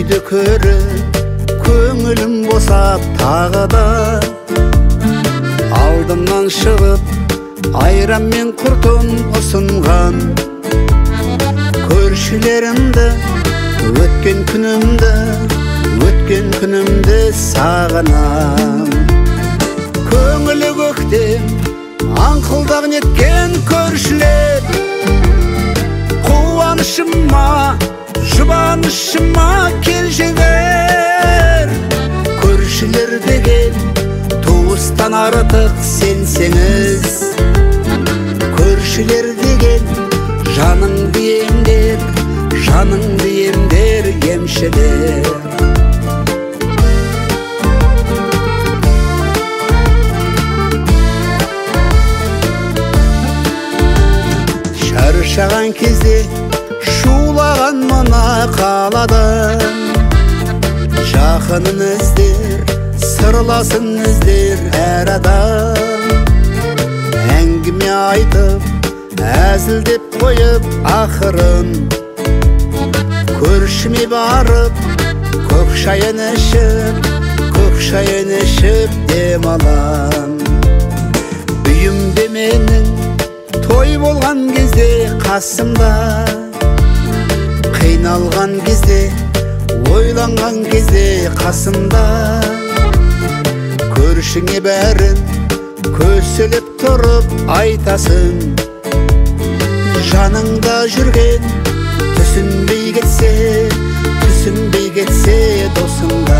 үйді көріп көңілім босап тағы да алдымнан шығып айран мен құртын ұсынған көршілерімді өткен күнімді сағынам. Көңілі көктем аңқылдақ неткен көршілер, қуанышыма жұбанышыма келшілер. Көршілер деген туыстан артық сенсеңіз, көршілер деген жаныңды емдер емшілер. Шаршаған кезде шулаған мына қаладан, жақынын іздер, сырласын іздер әр адам. Әңгіме айтып, әзілдеп қойып ақырын, көршіме барып, көк шайын ішіп дем алам. Үйімде менің той болған кезде қасымда, қиналған кезде, ойланған кезде қасымда. Көршіңе бәрін көсіліп тұрып айтасың, жаныңда жүрген түсінбей кетсе досыңда.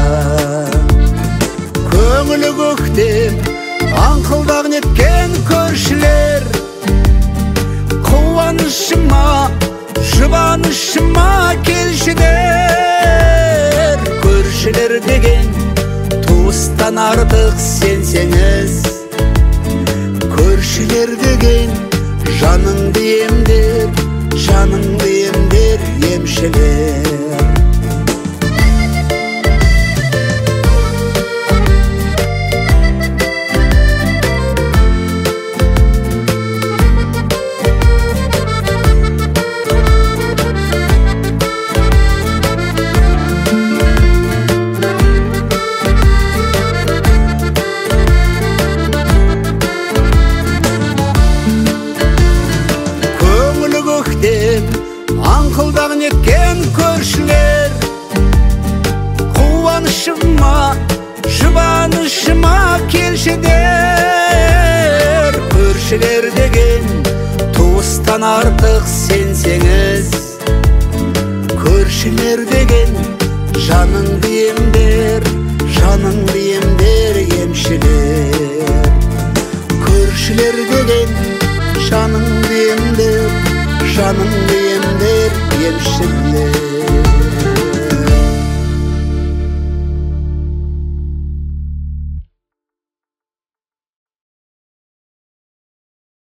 Көңілі көктем аңқылдақ неткен көршілер, қуанышыма жұбанышыма келшідер. Көршілер деген туыстан артық сенсеңіз, көршілер деген жаныңды емдер емшілер. Аңқылдақ неткен көршілер, қуанышыма жұбанышыма келшідер. Көршілер деген туыстан артық сенсеңіз, көршілер деген жаныңды емдер емшілер. Көршілер деген жаныңды емдер емшілер.